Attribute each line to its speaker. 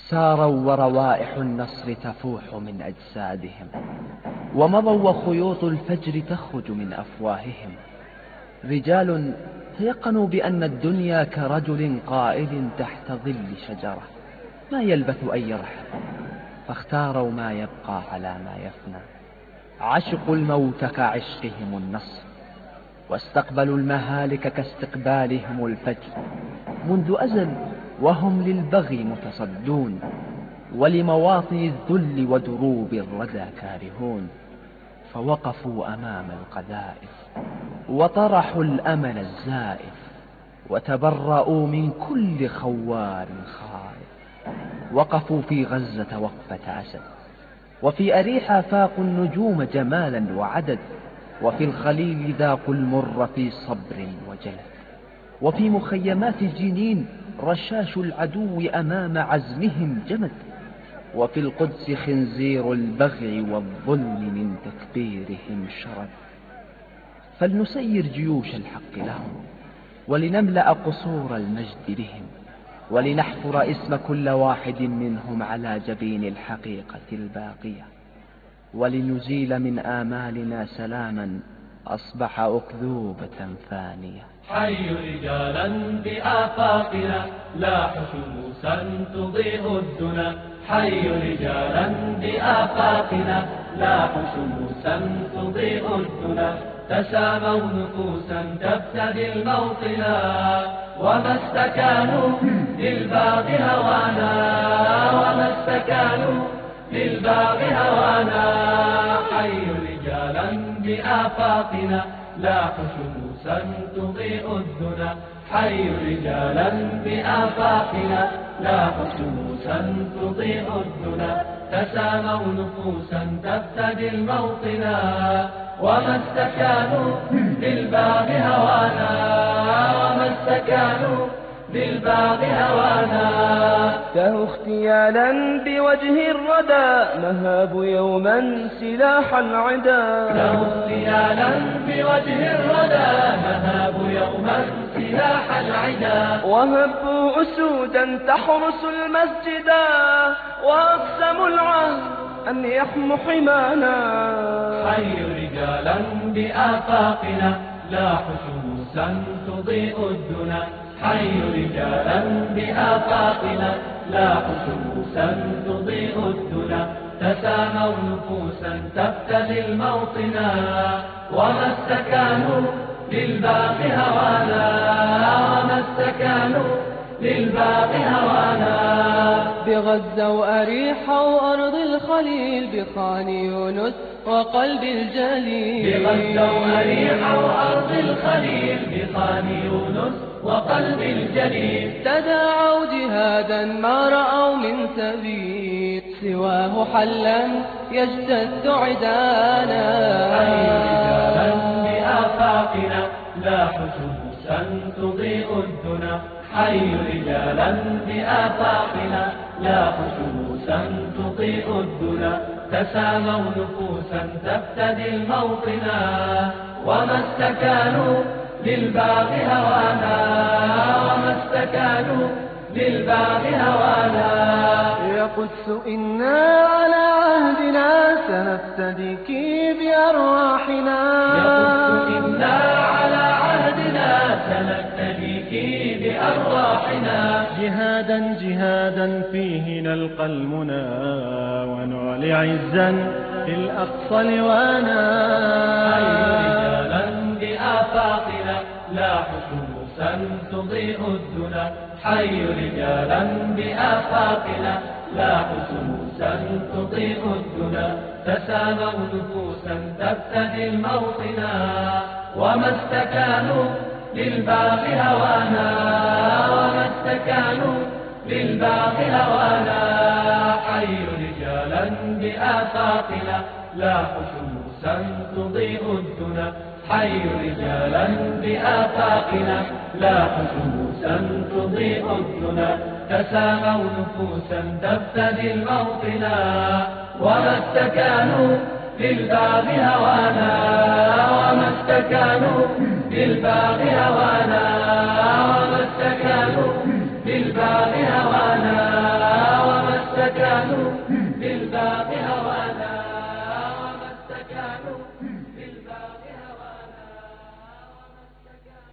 Speaker 1: ساروا وروائح النصر تفوح من أجسادهم، ومضوا وخيوط الفجر تخرج من أفواههم. رجال تيقنوا بأن الدنيا كرجل قائد تحت ظل شجرة ما يلبث أن يرحل، فاختاروا ما يبقى على ما يفنى. عشقوا الموت كعشقهم النصر، واستقبلوا المهالك كاستقبالهم الفجر. منذ أزل وهم للبغي متصدون، ولمواطن الذل ودروب الردى كارهون. فوقفوا أمام القذائف وطرحوا الأمل الزائف، وتبرأوا من كل خوار خائف. وقفوا في غزة وقفة أسد، وفي أريحا فاقوا النجوم جمالا وعدد، وفي الخليل ذاقوا المر في صبر وجلد، وفي مخيمات جنين رشاش العدو أمام عزمهم جمد، وفي القدس خنزير البغي والظلم من تكبيرهم شرد. فلنسير جيوش الحق لهم، ولنملأ قصور المجد بهم، ولنحفر اسم كل واحد منهم على جبين الحقيقة الباقية، ولنزيل من آمالنا سلاما أصبح أكذوبة فانية.
Speaker 2: حي رجالا بآفاقنا لاح شموسا تضيء الدنا، حي رجالا بآفاقنا لاح شموسا تضيء الدنا، تساموا نفوسا تبتدي الموطنا، وما استكانوا للباغ هوانا، وما استكانوا للباغ هوانا. حي رجالا بآفاقنا لاح شموسا تضيء الدنا، حي رجالا بآفاقنا لاح شموسا تضيء الدنا، تساموا نفوسا تبتدي الموطنا، وما استكانوا للباغ هوانا، وما استكانوا للباغ هوانا.
Speaker 3: له اغتيالا بوجه الردى نهاب يوما سلاح العدا،
Speaker 2: له اغتيالا بوجه الردى نهاب يوما سلاح العدا،
Speaker 3: وهبوا أسودا تحرس المسجدا، وأقسموا العهد أن يحموا حمانا.
Speaker 2: حي رجالا بآفاقنا لاح شموسا تضيء الدنا، حي رجالا بآفاقنا لاح شموسا تضيء الدنا، تساموا نفوسا تبتدي الموطنا، وما استكانوا للباغ هوانا، وما استكانوا للباغ هوانا.
Speaker 3: بغزة وأريحا وأرض الخليل بخان يونس وقلب الجليل،
Speaker 2: بغزة وأريحا وأرض الخليل بخان يونس وقلب الجليل،
Speaker 3: تداعوا جهادا ما رأوا من سبيل سواه حلا يجتد عدانا.
Speaker 2: حي رجالا بآفاقنا لاح شموسا تضيء الدنا، حي رجالا بآفاقنا لاح شموسا تضيء الدنا، تساموا نفوسا تبتدي الموطنا، وما استكانوا للباغ هوانا، وما استكانوا للباغ هوانا.
Speaker 3: يا قدس إنا على عهدنا سنفتديك بأرواحنا،
Speaker 2: يا قدس إنا على عهدنا سنفتديك بأرواحنا.
Speaker 4: جهادا جهادا فيه نلقى المنى، ونعلي عزا في الأقصى لوانا.
Speaker 2: رجالا بآفاقنا لاح شموسا تضيء الدنا، حي رجالا بآفاقنا لاح شموسا تضيء الدنا، تساموا نفوسا تبتدي الموطنا، وما استكانوا للباغ هوانا، وما استكانوا للباغ هوانا. حي رجالا بآفاقنا لاح شموسا تضيء الدنا، حي رجالا بآفاقنا لاح شموسا تضيء الدنا، تساموا نفوسا تبتدي الموطنا، وما استكانوا للباغ هوانا، وما استكانوا للباغ هوانا، وما استكانوا للباغ هوانا، وما بالباقي هوانا.